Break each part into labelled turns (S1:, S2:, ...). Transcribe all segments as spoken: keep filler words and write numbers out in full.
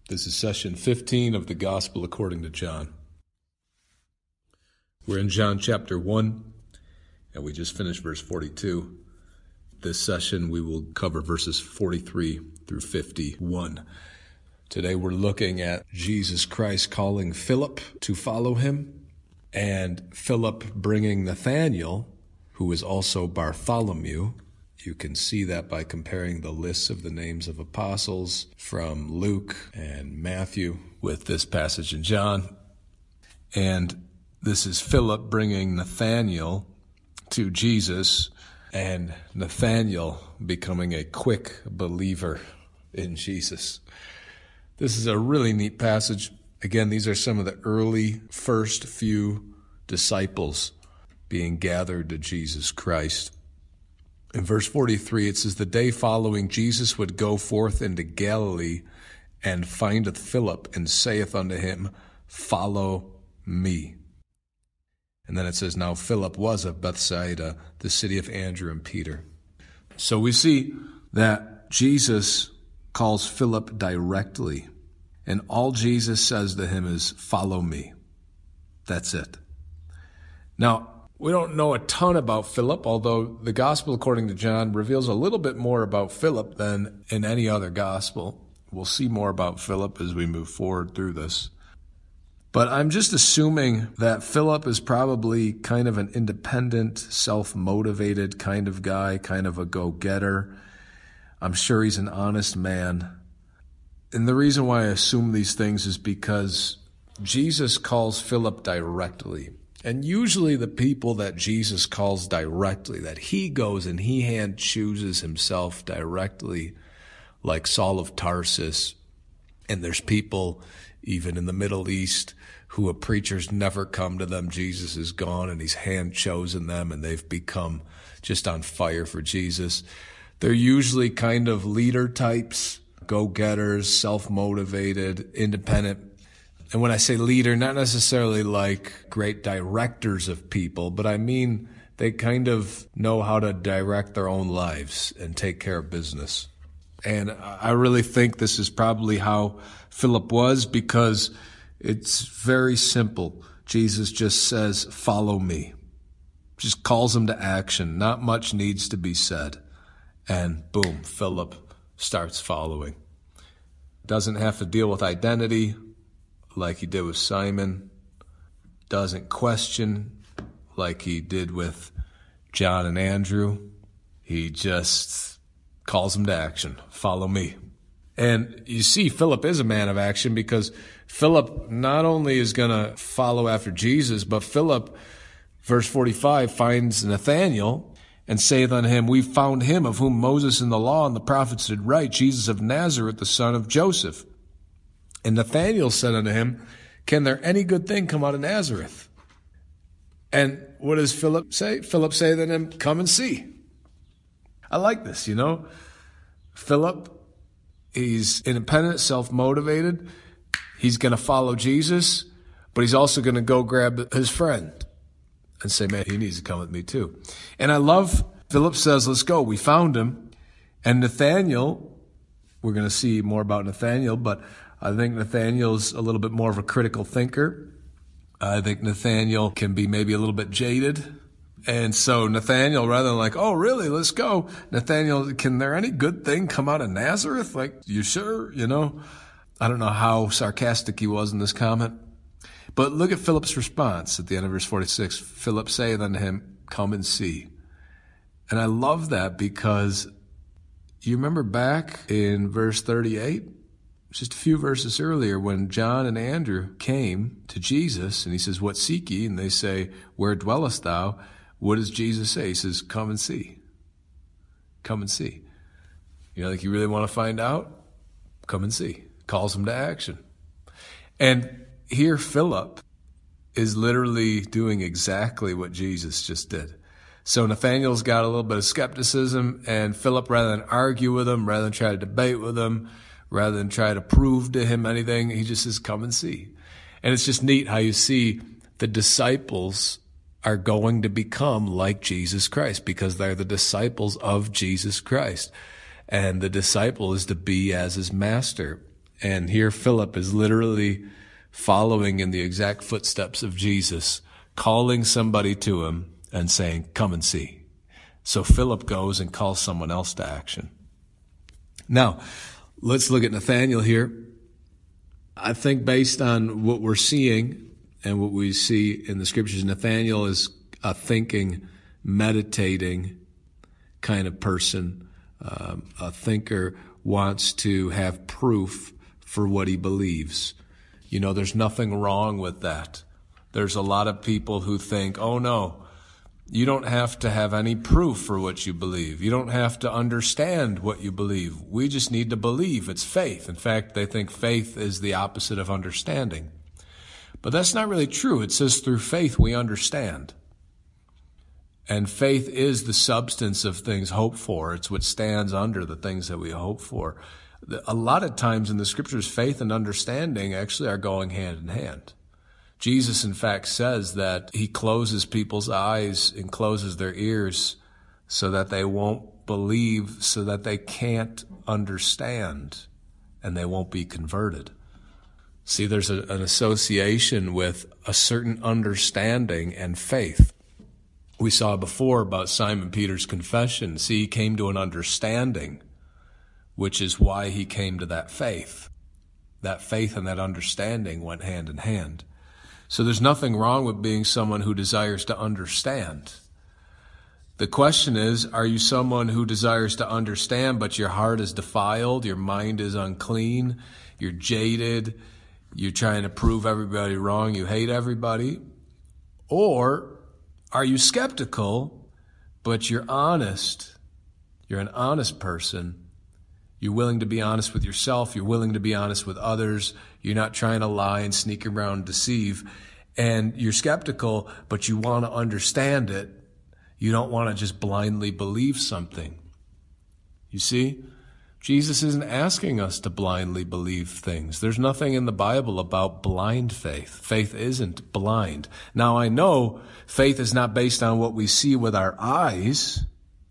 S1: This is session fifteen of the Gospel according to John. We're in John chapter one, and we just finished verse forty-two. This session we will cover verses forty-three through fifty-one. Today we're looking at Jesus Christ calling Philip to follow him, and Philip bringing Nathanael, who is also Bartholomew. You can see that by comparing the lists of the names of apostles from Luke and Matthew with this passage in John. And this is Philip bringing Nathanael to Jesus, and Nathanael becoming a quick believer in Jesus. This is a really neat passage. Again, these are some of the early first few disciples being gathered to Jesus Christ. In verse forty-three, it says, "The day following, Jesus would go forth into Galilee, and findeth Philip, and saith unto him, Follow me. And then it says, Now Philip was of Bethsaida, the city of Andrew and Peter. So we see that Jesus calls Philip directly, and all Jesus says to him is, Follow me. That's it. Now, we don't know a ton about Philip, although the Gospel according to John reveals a little bit more about Philip than in any other gospel. We'll see more about Philip as we move forward through this. But I'm just assuming that Philip is probably kind of an independent, self-motivated kind of guy, kind of a go-getter. I'm sure he's an honest man. And the reason why I assume these things is because Jesus calls Philip directly. And usually the people that Jesus calls directly, that he goes and he hand chooses himself directly, like Saul of Tarsus. And there's people even in the Middle East who a preacher's never come to them. Jesus is gone and he's hand chosen them and they've become just on fire for Jesus. They're usually kind of leader types, go-getters, self-motivated, independent. And when I say leader, not necessarily like great directors of people, but I mean they kind of know how to direct their own lives and take care of business. And I really think this is probably how Philip was, because it's very simple. Jesus just says, Follow me. Just calls him to action. Not much needs to be said. And boom, Philip starts following. Doesn't have to deal with identity like he did with Simon. Doesn't question like he did with John and Andrew. He just calls him to action. Follow me. And you see, Philip is a man of action, because Philip not only is going to follow after Jesus, but Philip, verse forty-five, finds Nathanael and saith unto him, We found him of whom Moses in the law and the prophets did write, Jesus of Nazareth, the son of Joseph. And Nathanael said unto him, Can there any good thing come out of Nazareth? And what does Philip say? Philip say to him, Come and see. I like this, you know. Philip, he's independent, self-motivated. He's going to follow Jesus, but he's also going to go grab his friend and say, man, he needs to come with me too. And I love, Philip says, let's go. We found him. And Nathanael, we're going to see more about Nathanael, but I think Nathanael's a little bit more of a critical thinker. I think Nathanael can be maybe a little bit jaded. And so Nathanael, rather than like, oh, really, let's go. Nathanael, can there any good thing come out of Nazareth? Like, you sure? You know, I don't know how sarcastic he was in this comment. But look at Philip's response at the end of verse forty-six. Philip saith unto him, Come and see. And I love that, because you remember back in verse thirty-eight, just a few verses earlier, when John and Andrew came to Jesus and he says, What seek ye? And they say, Where dwellest thou? What does Jesus say? He says, Come and see. Come and see. You know, like, you really want to find out? Come and see. Calls him to action. And here Philip is literally doing exactly what Jesus just did. So Nathanael's got a little bit of skepticism, and Philip, rather than argue with him, rather than try to debate with him, rather than try to prove to him anything, he just says, come and see. And it's just neat how you see the disciples are going to become like Jesus Christ, because they're the disciples of Jesus Christ. And the disciple is to be as his master. And here Philip is literally following in the exact footsteps of Jesus, calling somebody to him and saying, come and see. So Philip goes and calls someone else to action. Now, let's look at Nathanael here. I think based on what we're seeing and what we see in the scriptures, Nathanael is a thinking, meditating kind of person. Um, a thinker wants to have proof for what he believes. You know, there's nothing wrong with that. There's a lot of people who think, oh no, you don't have to have any proof for what you believe. You don't have to understand what you believe. We just need to believe. It's faith. In fact, they think faith is the opposite of understanding. But that's not really true. It says through faith we understand. And faith is the substance of things hoped for. It's what stands under the things that we hope for. A lot of times in the scriptures, faith and understanding actually are going hand in hand. Jesus, in fact, says that he closes people's eyes and closes their ears so that they won't believe, so that they can't understand, and they won't be converted. See, there's a, an association with a certain understanding and faith. We saw before about Simon Peter's confession. See, he came to an understanding, which is why he came to that faith. That faith and that understanding went hand in hand. So there's nothing wrong with being someone who desires to understand. The question is, are you someone who desires to understand, but your heart is defiled, your mind is unclean, you're jaded, you're trying to prove everybody wrong, you hate everybody? Or are you skeptical, but you're honest, you're an honest person, you're willing to be honest with yourself, you're willing to be honest with others, you're not trying to lie and sneak around and deceive, and you're skeptical, but you want to understand it. You don't want to just blindly believe something. You see, Jesus isn't asking us to blindly believe things. There's nothing in the Bible about blind faith. Faith isn't blind. Now, I know faith is not based on what we see with our eyes,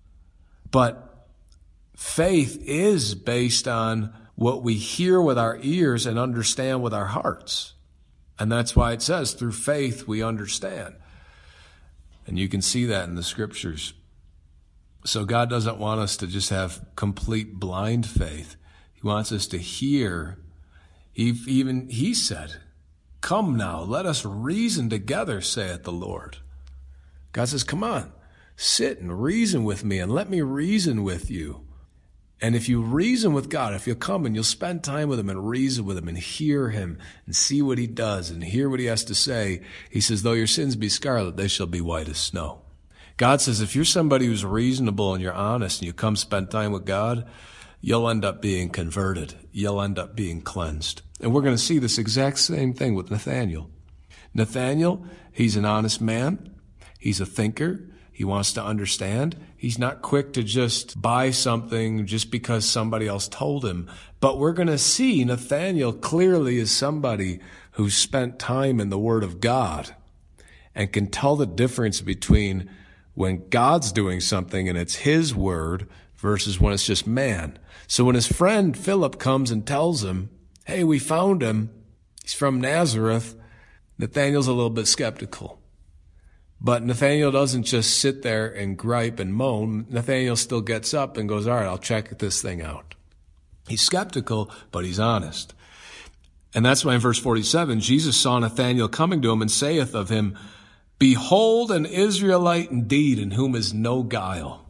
S1: but faith is based on what we hear with our ears and understand with our hearts. And that's why it says, through faith we understand. And you can see that in the scriptures. So God doesn't want us to just have complete blind faith. He wants us to hear. He, even he said, come now, let us reason together, saith the Lord. God says, come on, sit and reason with me and let me reason with you. And if you reason with God, if you'll come and you'll spend time with him and reason with him and hear him and see what he does and hear what he has to say, he says, though your sins be scarlet, they shall be white as snow. God says, if you're somebody who's reasonable and you're honest and you come spend time with God, you'll end up being converted. You'll end up being cleansed. And we're going to see this exact same thing with Nathanael. Nathanael, he's an honest man. He's a thinker. He wants to understand. He's not quick to just buy something just because somebody else told him. But we're going to see Nathanael clearly is somebody who spent time in the Word of God and can tell the difference between when God's doing something and it's his word versus when it's just man. So when his friend Philip comes and tells him, hey, we found him, he's from Nazareth, Nathanael's a little bit skeptical. But Nathanael doesn't just sit there and gripe and moan. Nathanael still gets up and goes, all right, I'll check this thing out. He's skeptical, but he's honest. And that's why in verse forty-seven, Jesus saw Nathanael coming to him and saith of him, behold an Israelite indeed, in whom is no guile.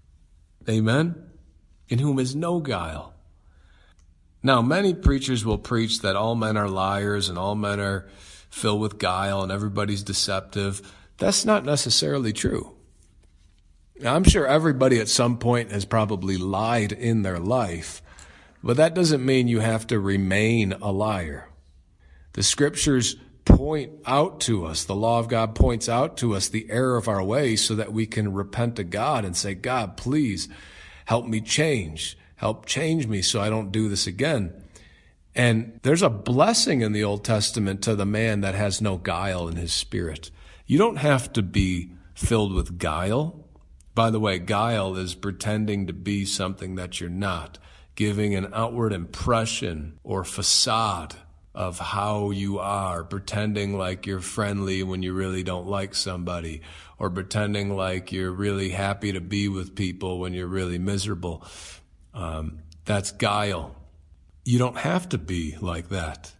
S1: Amen? In whom is no guile. Now, many preachers will preach that all men are liars and all men are filled with guile and everybody's deceptive. That's not necessarily true. Now, I'm sure everybody at some point has probably lied in their life, but that doesn't mean you have to remain a liar. The scriptures point out to us, the law of God points out to us the error of our ways so that we can repent to God and say, God, please help me change. Help change me so I don't do this again. And there's a blessing in the Old Testament to the man that has no guile in his spirit. You don't have to be filled with guile. By the way, guile is pretending to be something that you're not. giving an outward impression or facade of how you are, pretending like you're friendly when you really don't like somebody, or pretending like you're really happy to be with people when you're really miserable. Um, that's guile. You don't have to be like that.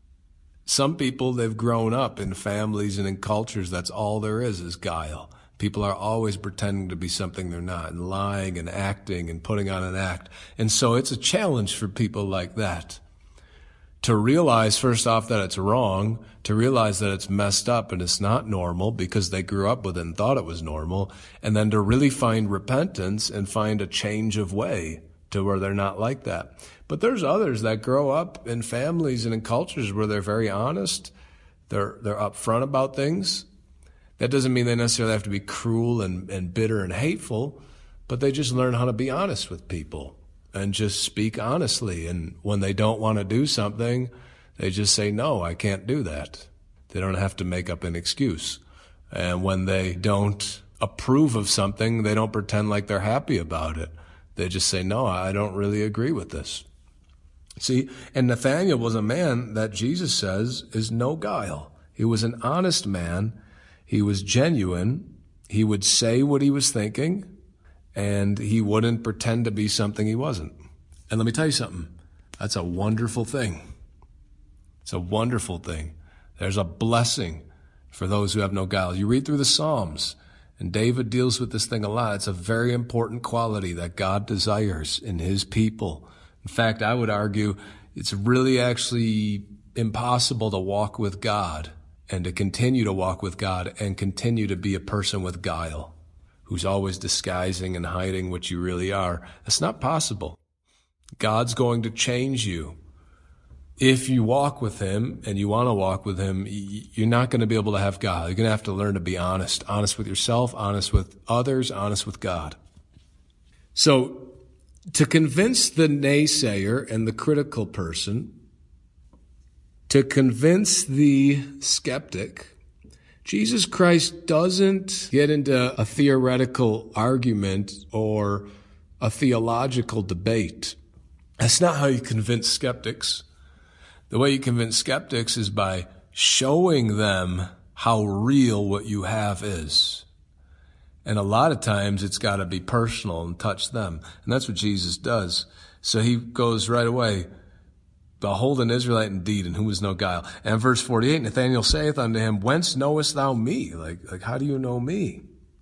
S1: Some people, they've grown up in families and in cultures, that's all there is, is guile. People are always pretending to be something they're not, and lying and acting and putting on an act. And so it's a challenge for people like that to realize, first off, that it's wrong, to realize that it's messed up and it's not normal because they grew up with it and thought it was normal, and then to really find repentance and find a change of way to where they're not like that. But there's others that grow up in families and in cultures where they're very honest, they're they're upfront about things. That doesn't mean they necessarily have to be cruel and, and bitter and hateful, but they just learn how to be honest with people and just speak honestly. And when they don't want to do something, they just say, no, I can't do that. They don't have to make up an excuse. And when they don't approve of something, they don't pretend like they're happy about it. They just say, no, I don't really agree with this. See, and Nathanael was a man that Jesus says is no guile. He was an honest man. He was genuine. He would say what he was thinking, and he wouldn't pretend to be something he wasn't. And let me tell you something. That's a wonderful thing. It's a wonderful thing. There's a blessing for those who have no guile. You read through the Psalms, and David deals with this thing a lot. It's a very important quality that God desires in his people. In fact, I would argue it's really actually impossible to walk with God and to continue to walk with God and continue to be a person with guile, who's always disguising and hiding what you really are. That's not possible. God's going to change you. If you walk with him and you want to walk with him, you're not going to be able to have God. You're going to have to learn to be honest. Honest with yourself, honest with others, honest with God. So, to convince the naysayer and the critical person, to convince the skeptic, Jesus Christ doesn't get into a theoretical argument or a theological debate. That's not how you convince skeptics. The way you convince skeptics is by showing them how real what you have is. And a lot of times it's got to be personal and touch them. And that's what Jesus does. So he goes right away, behold an Israelite indeed, in whom is no guile. And verse forty-eight, Nathanael saith unto him, whence knowest thou me? Like, like, how do you know me?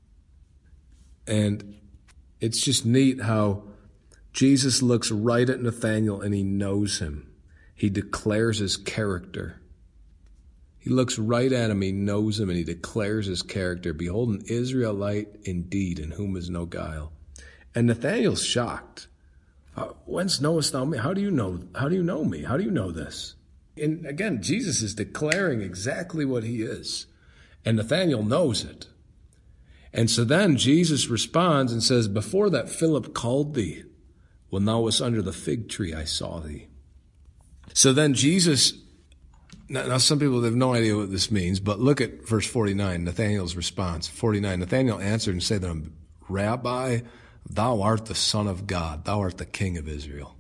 S1: And it's just neat how Jesus looks right at Nathanael and he knows him. He declares his character. He looks right at him, he knows him, and he declares his character. Behold, an Israelite indeed, in whom is no guile. And Nathanael's shocked. Uh, whence knowest thou me? How do you know? How do you know me? How do you know this? And again, Jesus is declaring exactly what he is. And Nathanael knows it. And so then Jesus responds and says, before that Philip called thee, when thou wast under the fig tree, I saw thee. So then Jesus, now, now some people have no idea what this means, but look at verse forty-nine, Nathanael's response. forty-nine, Nathanael answered and said to him, Rabbi, thou art the Son of God, thou art the King of Israel.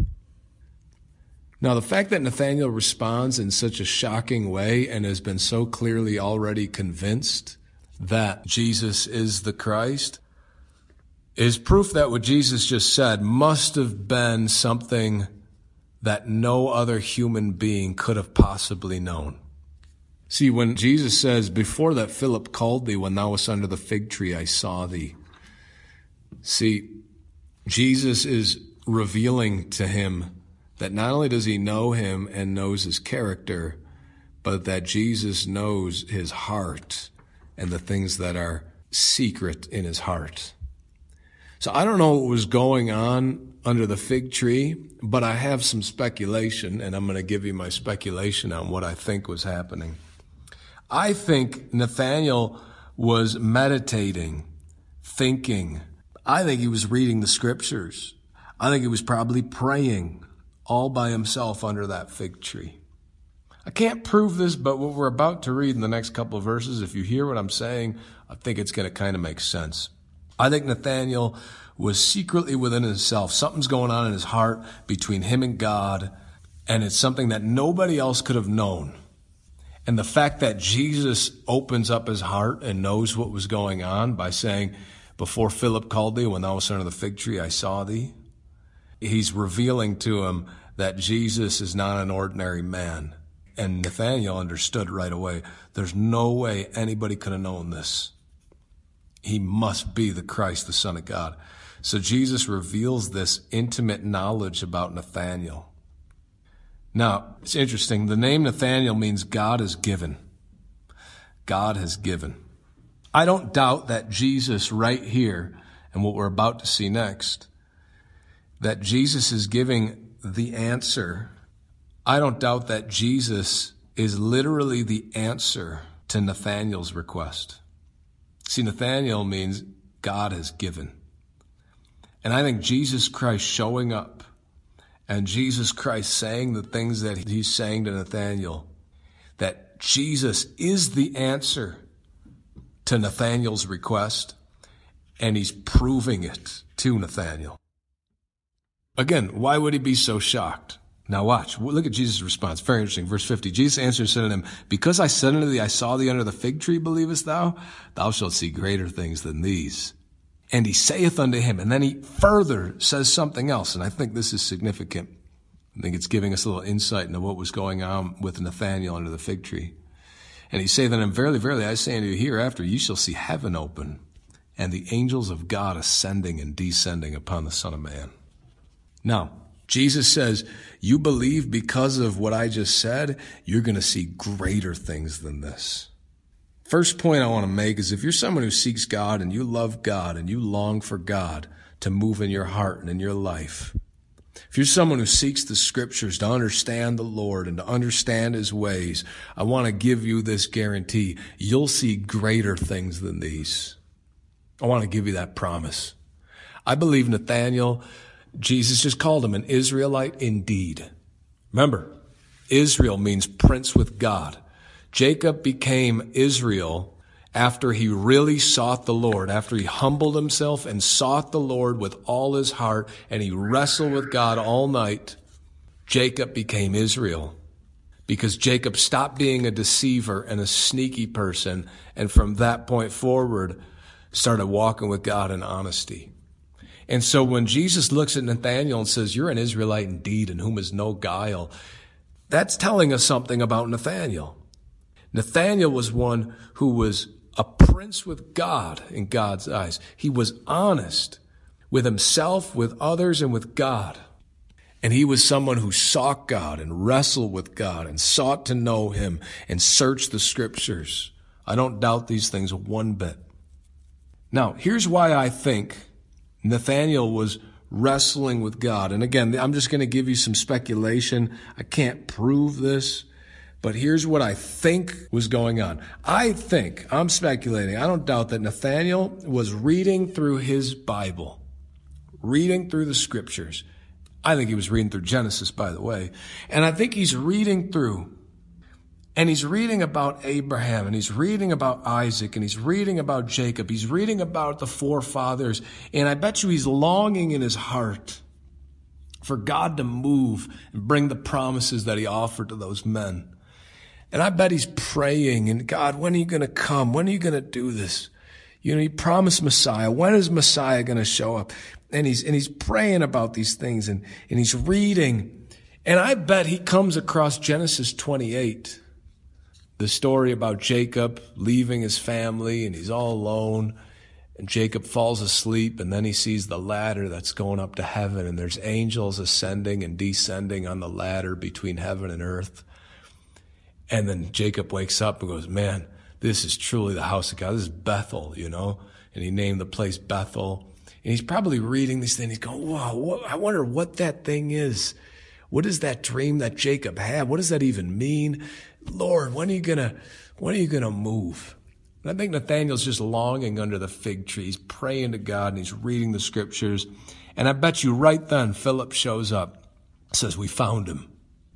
S1: Now, the fact that Nathanael responds in such a shocking way and has been so clearly already convinced that Jesus is the Christ is proof that what Jesus just said must have been something that no other human being could have possibly known. See, when Jesus says, before that Philip called thee, when thou wast under the fig tree, I saw thee. See, Jesus is revealing to him that not only does he know him and knows his character, but that Jesus knows his heart and the things that are secret in his heart. So I don't know what was going on under the fig tree, but I have some speculation, and I'm going to give you my speculation on what I think was happening. I think Nathanael was meditating, thinking. I think he was reading the scriptures. I think he was probably praying all by himself under that fig tree. I can't prove this, but what we're about to read in the next couple of verses, if you hear what I'm saying, I think it's going to kind of make sense. I think Nathanael was secretly within himself. Something's going on in his heart between him and God, and it's something that nobody else could have known. And the fact that Jesus opens up his heart and knows what was going on by saying, before Philip called thee, when thou wast under the fig tree, I saw thee. He's revealing to him that Jesus is not an ordinary man. And Nathanael understood right away, there's no way anybody could have known this. He must be the Christ, the Son of God. So Jesus reveals this intimate knowledge about Nathanael. Now, it's interesting. The name Nathanael means God has given. God has given. I don't doubt that Jesus right here, and what we're about to see next, that Jesus is giving the answer. I don't doubt that Jesus is literally the answer to Nathanael's request. See, Nathanael means God has given. And I think Jesus Christ showing up and Jesus Christ saying the things that he's saying to Nathanael, that Jesus is the answer to Nathanael's request, and he's proving it to Nathanael. Again, why would he be so shocked? Now watch, look at Jesus' response. Very interesting. Verse fifty, Jesus answered and said unto him, because I said unto thee, I saw thee under the fig tree, believest thou? Thou shalt see greater things than these. And he saith unto him, and then he further says something else, and I think this is significant. I think it's giving us a little insight into what was going on with Nathanael under the fig tree. And he saith unto him, verily, verily, I say unto you, hereafter ye shall see heaven open, and the angels of God ascending and descending upon the Son of Man. Now, Jesus says, you believe because of what I just said, you're going to see greater things than this. First point I want to make is if you're someone who seeks God and you love God and you long for God to move in your heart and in your life, if you're someone who seeks the scriptures to understand the Lord and to understand his ways, I want to give you this guarantee. You'll see greater things than these. I want to give you that promise. I believe Nathanael, Jesus just called him an Israelite indeed. Remember, Israel means prince with God. Jacob became Israel after he really sought the Lord, after he humbled himself and sought the Lord with all his heart, and he wrestled with God all night. Jacob became Israel because Jacob stopped being a deceiver and a sneaky person, and from that point forward started walking with God in honesty. And so when Jesus looks at Nathanael and says, you're an Israelite indeed, in whom is no guile, that's telling us something about Nathanael. Nathanael was one who was a prince with God in God's eyes. He was honest with himself, with others, and with God. And he was someone who sought God and wrestled with God and sought to know him and searched the scriptures. I don't doubt these things one bit. Now, here's why I think Nathanael was wrestling with God. And again, I'm just going to give you some speculation. I can't prove this. But here's what I think was going on. I think, I'm speculating, I don't doubt that Nathanael was reading through his Bible, reading through the scriptures. I think he was reading through Genesis, by the way. And I think he's reading through, and he's reading about Abraham, and he's reading about Isaac, and he's reading about Jacob. He's reading about the forefathers. And I bet you he's longing in his heart for God to move and bring the promises that he offered to those men. And I bet he's praying, and God, when are you going to come? When are you going to do this? You know, he promised Messiah. When is Messiah going to show up? And he's, and he's praying about these things, and, and he's reading. And I bet he comes across Genesis twenty-eight, the story about Jacob leaving his family, and he's all alone. And Jacob falls asleep, and then he sees the ladder that's going up to heaven, and there's angels ascending and descending on the ladder between heaven and earth. And then Jacob wakes up and goes, man, this is truly the house of God. This is Bethel, you know. And he named the place Bethel. And he's probably reading these things. He's going, wow, what, I wonder what that thing is. What is that dream that Jacob had? What does that even mean? Lord, when are you gonna, when are you gonna move? And I think Nathanael's just longing under the fig tree. He's praying to God and he's reading the scriptures. And I bet you right then Philip shows up, says, we found him.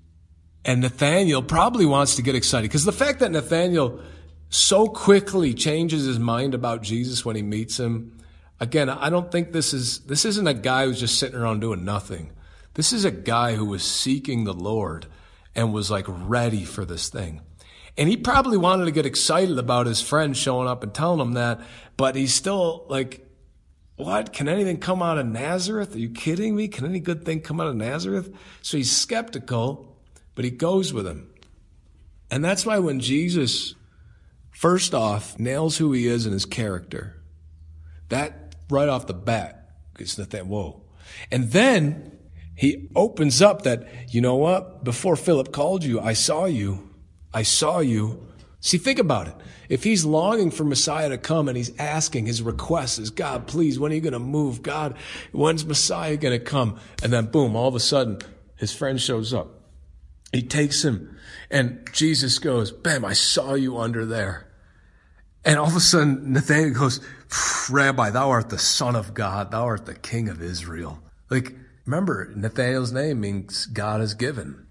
S1: And Nathanael probably wants to get excited because the fact that Nathanael so quickly changes his mind about Jesus when he meets him, Again, I don't think this is, this isn't a guy who's just sitting around doing nothing. This is a guy who was seeking the Lord and was like ready for this thing. And he probably wanted to get excited about his friend showing up and telling him that, but he's still like, what? Can anything come out of Nazareth? Are you kidding me? Can any good thing come out of Nazareth? So he's skeptical, but he goes with him. And that's why when Jesus, first off, nails who he is and his character, that right off the bat gets that, whoa. And then he opens up that, you know what? Before Philip called you, I saw you. I saw you. See, think about it. If he's longing for Messiah to come and he's asking, his request is, God, please, when are you going to move? God, when's Messiah going to come? And then boom, all of a sudden, his friend shows up. He takes him and Jesus goes, bam, I saw you under there. And all of a sudden, Nathanael goes, Rabbi, thou art the Son of God. Thou art the King of Israel. Like, remember, Nathanael's name means God is given.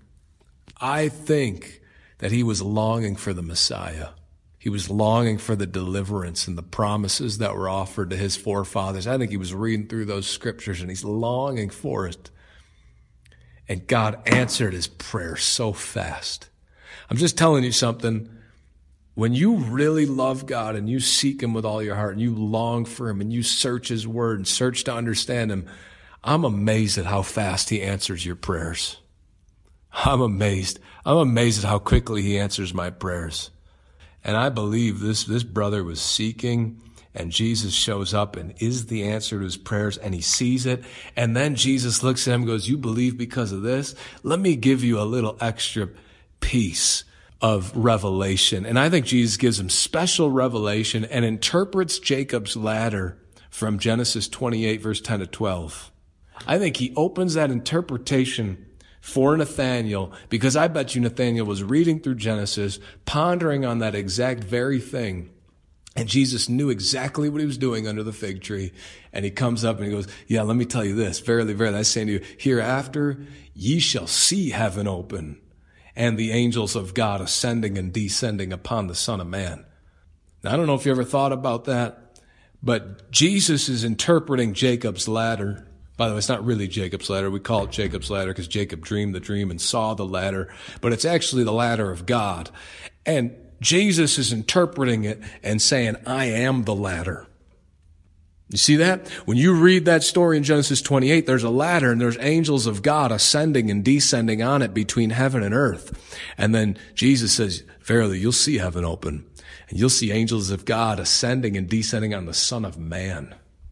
S1: I think that he was longing for the Messiah. He was longing for the deliverance and the promises that were offered to his forefathers. I think he was reading through those scriptures and he's longing for it. And God answered his prayer so fast. I'm just telling you something. When you really love God and you seek him with all your heart and you long for him and you search his word and search to understand him, I'm amazed at how fast he answers your prayers. I'm amazed. I'm amazed at how quickly he answers my prayers. And I believe this, this brother was seeking, and Jesus shows up and is the answer to his prayers, and he sees it. And then Jesus looks at him and goes, you believe because of this? Let me give you a little extra piece of revelation. And I think Jesus gives him special revelation and interprets Jacob's ladder from Genesis twenty-eight, verse ten to twelve. I think he opens that interpretation for Nathanael, because I bet you Nathanael was reading through Genesis, pondering on that exact very thing. And Jesus knew exactly what he was doing under the fig tree. And he comes up and he goes, yeah, let me tell you this. Verily, verily, I say to you, hereafter ye shall see heaven open and the angels of God ascending and descending upon the Son of Man. Now, I don't know if you ever thought about that, but Jesus is interpreting Jacob's ladder. By the way, it's not really Jacob's ladder. We call it Jacob's ladder because Jacob dreamed the dream and saw the ladder, but it's actually the ladder of God. And Jesus is interpreting it and saying, I am the ladder. You see that? When you read that story in Genesis twenty-eight, there's a ladder and there's angels of God ascending and descending on it between heaven and earth. And then Jesus says, verily, you'll see heaven open and you'll see angels of God ascending and descending on the Son of Man.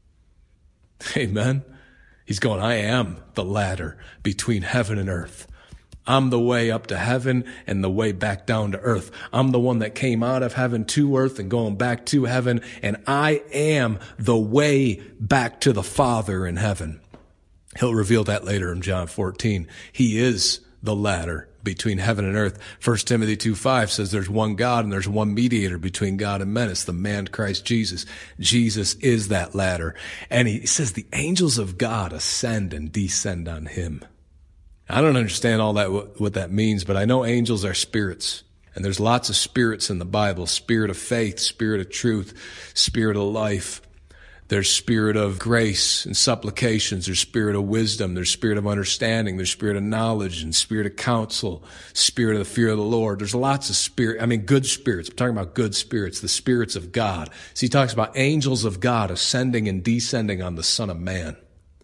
S1: Amen. He's going, I am the ladder between heaven and earth. I'm the way up to heaven and the way back down to earth. I'm the one that came out of heaven to earth and going back to heaven. And I am the way back to the Father in heaven. He'll reveal that later in John fourteen. He is the ladder between heaven and earth. First Timothy two five says there's one God and there's one mediator between God and men. It's the man Christ Jesus. Jesus is that ladder. And he says the angels of God ascend and descend on him. I don't understand all that, what that means, but I know angels are spirits. And there's lots of spirits in the Bible. Spirit of faith, spirit of truth, spirit of life. There's spirit of grace and supplications. There's spirit of wisdom. There's spirit of understanding. There's spirit of knowledge and spirit of counsel, spirit of the fear of the Lord. There's lots of spirit. I mean, good spirits. I'm talking about good spirits, the spirits of God. So he talks about angels of God ascending and descending on the Son of Man.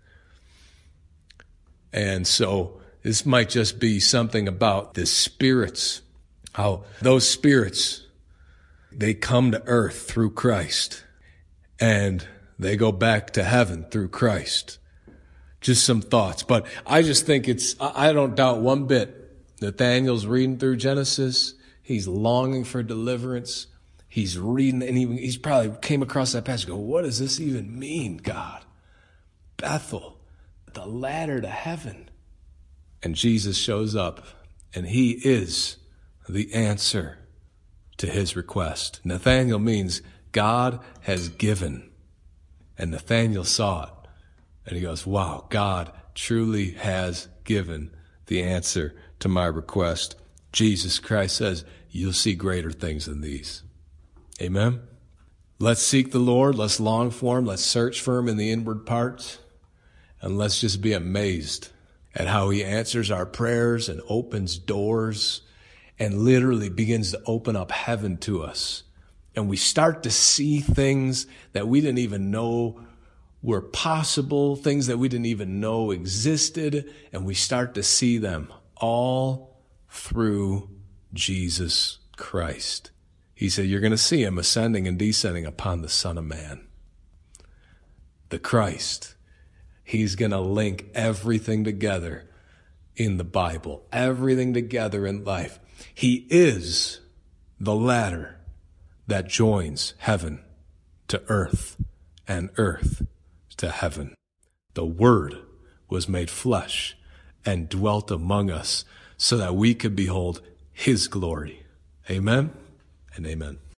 S1: And so this might just be something about the spirits, how those spirits, they come to earth through Christ and they go back to heaven through Christ. Just some thoughts. But I just think it's, I don't doubt one bit. Nathanael's reading through Genesis. He's longing for deliverance. He's reading, and he, he's probably came across that passage and go, what does this even mean, God? Bethel, the ladder to heaven. And Jesus shows up, and he is the answer to his request. Nathanael means God has given. And Nathanael saw it. And he goes, wow, God truly has given the answer to my request. Jesus Christ says, you'll see greater things than these. Amen? Let's seek the Lord. Let's long for him. Let's search for him in the inward parts. And let's just be amazed at how he answers our prayers and opens doors and literally begins to open up heaven to us. And we start to see things that we didn't even know were possible, things that we didn't even know existed, and we start to see them all through Jesus Christ. He said, you're going to see him ascending and descending upon the Son of Man. The Christ. He's going to link everything together in the Bible, everything together in life. He is the ladder that joins heaven to earth and earth to heaven. The Word was made flesh and dwelt among us so that we could behold his glory. Amen and amen.